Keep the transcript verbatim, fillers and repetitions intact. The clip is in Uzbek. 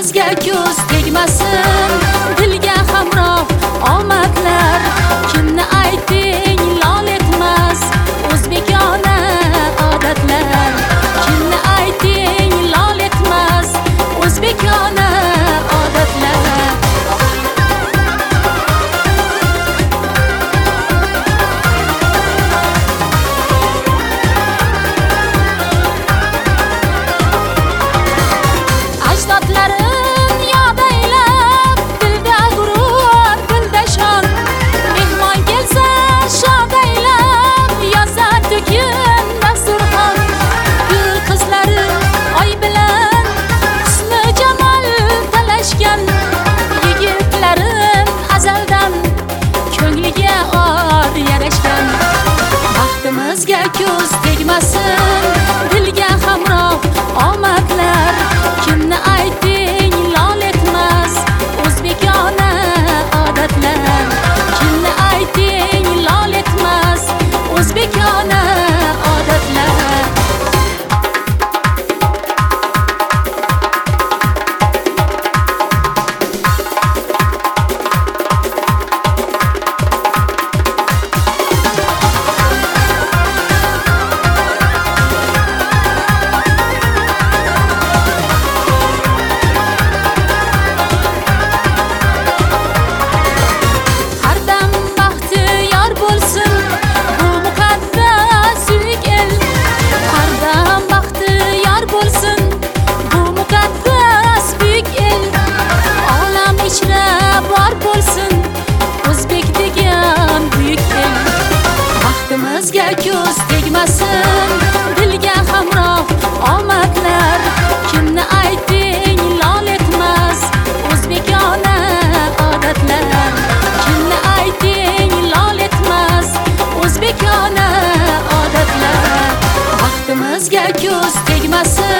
Baxtimizga ko'z tegmasin, dilga hamroh omadlar. Kimni ayting lol etmas o'zbekona odatlar. Kimni ayting lol etmas o'zbekona odatlar. Ajdodlarim yod aylab, dilda g'urur, dilda shon. Mehmon kelsa shod aylab, yozar to'kin dasturxon. Gul qizlari oy bilan husni jamol talashgan. Yigitlarim azaldan ko'ngliga or yarashgan. Baxtimizga ko'z tegmasin, dilga hamroh omadlar. Kimni ayting lol etmas o'zbekona odatlar. Kimni ayting lol etmas o'zbekona odatlar. Baxtimizga ko'z tegmasin, dilga hamroh omadlar. Kimni ayting lol etmas o'zbekona odatlar. Kimni ayting lol etmas o'zbekona odatlar. Baxtimizga ko'z tegmasin.